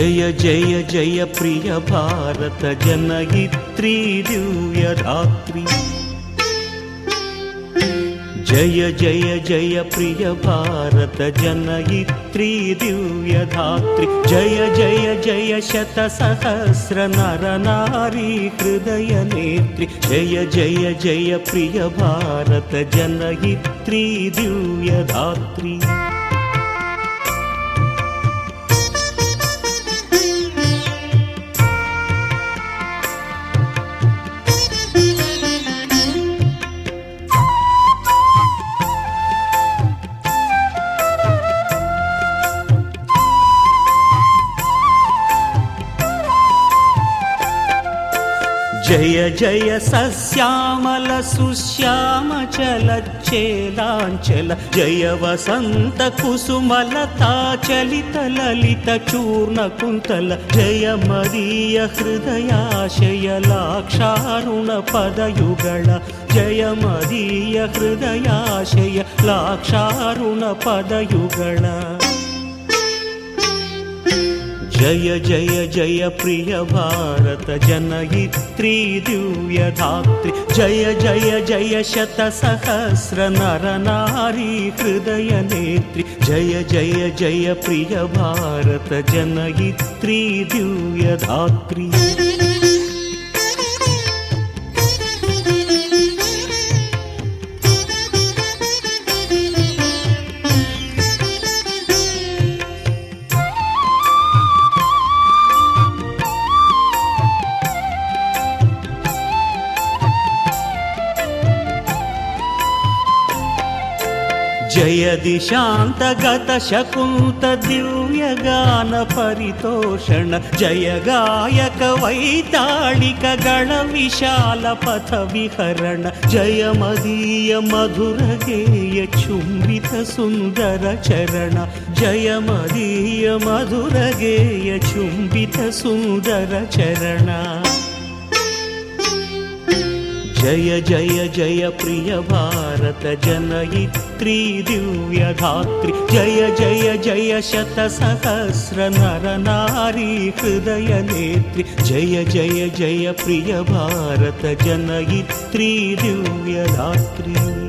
जय जय जय प्रिय भारत जनयित्री दिव्यधात्री जय जय जय प्रिय भारत जनयित्री दिव्यधात्री जय जय जय शतसहस्र नर नारी हृदय नेत्री जय जय जय प्रिय भारत जनयित्री दिव्यधात्री जय जय सस्यामल सुश्याम चलच्चेलांचल जय वसंत कुसुमलता चलित ललित चूर्ण कुंतल जय मदीय हृदयाशय लाक्षारुण पदयुगल जय मदीय हृदयाशय लाक्षारुण पदयुगल जय जय जय प्रिय भारत जनयित्री दिव्यधात्री जय जय जय शतसहस्र नर नारी हृदय नेत्री जय जय जय प्रिय भारत जनयित्री दिव्यधात्री जय दिशांतगत शकुंत दिव्यगान परितोषण जय गायक वैताళిక गण विशाल पथ विहरण जय मदीय मधुर गेय चुंबित सुंदर चरण जय मदीय मधुर गेय चुंबित सुंदर चरण जय जय जय प्रिय भारत जनयित्री दिव्यधात्री जय जय जय शतसहस्र नर नारी हृदय नेत्री जय जय जय प्रिय भारत जनयित्री दिव्यधात्री।